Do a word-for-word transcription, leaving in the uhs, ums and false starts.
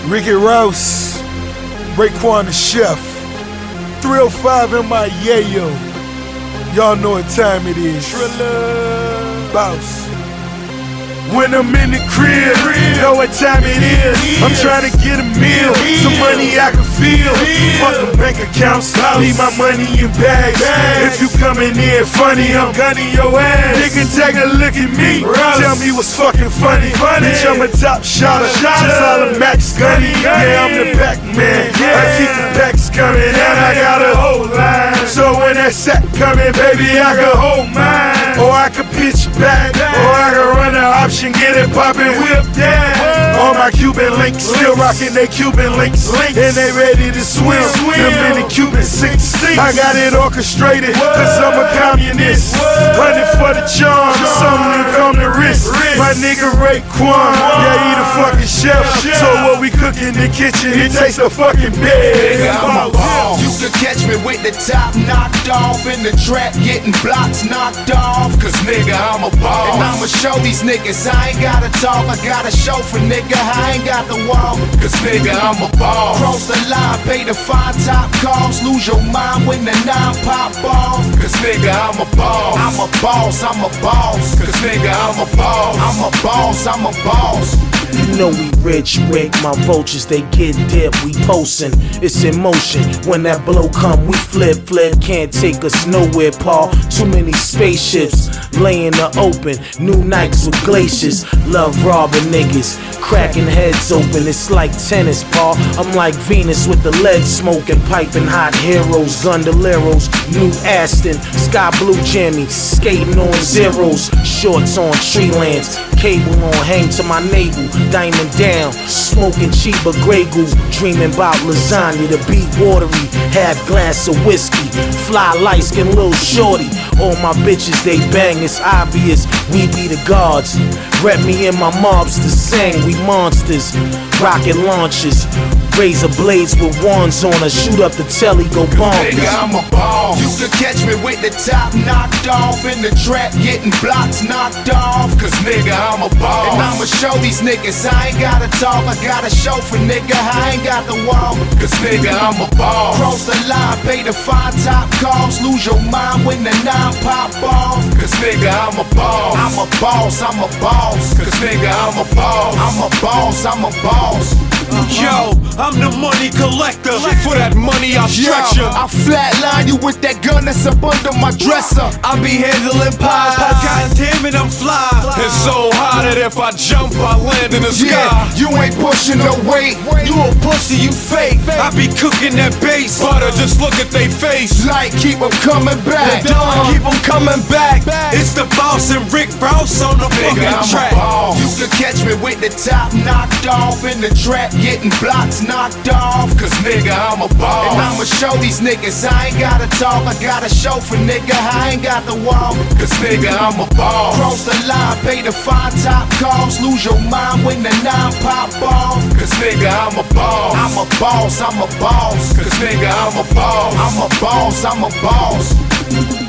Ricky Rouse, Raekwon the Chef, three oh five in my yayo. Y'all know what time it is. Trilla Boss. When I'm in the crib, know what time it is. I'm trying to get a meal, some money I can feel. Fucking bank accounts, leave my money in bags. If you coming in funny, I'm gunning your ass. Nigga, take a look at me, tell me what's fucking funny. Bitch, I'm a top shotter, just all the max gunny. Yeah, I'm the back man, I keep the packs coming and I got a whole line. So when that sack coming, baby, I can hold mine. Or I can pitch back, or I can run the option, get it poppin', whip that. All my Cuban links, still rockin' they Cuban links, and they ready to swim. Them in the Cuban six. I got it orchestrated, cause I'm a communist. Running for the charm, something to come to risk. My nigga Raekwon, yeah, he the fucking chef. So what we cook in the kitchen, he takes the fucking bed. I'm a boss. You can catch me with the top knocked off, in the trap getting blocks knocked off. Cause nigga, I'm a boss. And I'ma show these niggas I ain't gotta talk, I gotta show for nigga, I ain't got the wall. Cause nigga, I'm a boss. Cross the line, pay the fine top calls, lose your mind when the nine pop off. Cause nigga, I'm a boss. I'm a boss, I'm a boss. Cause nigga, I'm a boss. I'm a boss, I'm a boss. You know we rich, Rick, my vultures, they get dip, we postin', it's in motion. When that blow come, we flip, flip, can't take us nowhere, Paul. Too many spaceships, lay in the open, new Nikes with glaciers. Love robbing niggas, cracking heads open, it's like tennis, Paul. I'm like Venus with the lead smoking, piping hot heroes, gondoleros, new Aston, sky blue jammy, skating on zeros, shorts on tree lands, cable on, hang to my navel, diamond down, smoking Chiba Grey Goose, dreaming about lasagna, the beat watery, half glass of whiskey, fly light skin little shorty, all my bitches they bang, it's obvious, we be the gods, rep me and my mobs to sing, we monsters, rocket launchers, razor blades with wands on us, shoot up the telly, go bonkers. Nigga, I'm a boss. You can catch me with the top knocked off, in the trap getting blocks knocked off. Cause nigga, I'm a boss. And I'ma show these niggas I ain't gotta talk, I gotta show for nigga, I ain't got the wall. Cause nigga, I'm a boss. Cross the line, pay the fine top calls, lose your mind when the nine pop off. Cause nigga, I'm a boss. I'm a boss, I'm a boss. Cause nigga, I'm a boss. I'm a boss, I'm a boss. Yo, I'm the money collector. For that money I'll stretch ya. I flatline you with that gun that's up under my dresser. I be handling pies. God damn it, I'm fly. It's so hot that if I jump, I land in the sky. Yeah, you ain't pushing no weight. You a pussy, you fake. I be cooking that bass butter, just look at they face. Like, keep them coming back. Don't keep them coming back. It's the boss and Rick Rouse on the fucking track. You can catch me with the top knocked off, in the trap getting blocks knocked off. Cause nigga, I'm a boss. And I'ma show these niggas I ain't gotta talk, I gotta show for nigga, I ain't got the wall. Cause nigga, I'm a boss. Cross the line, pay the fine top calls, lose your mind when the nine pop off. Cause nigga, I'm a boss. I'm a boss, I'm a boss. Cause nigga, I'm a boss. I'm a boss, I'm a boss.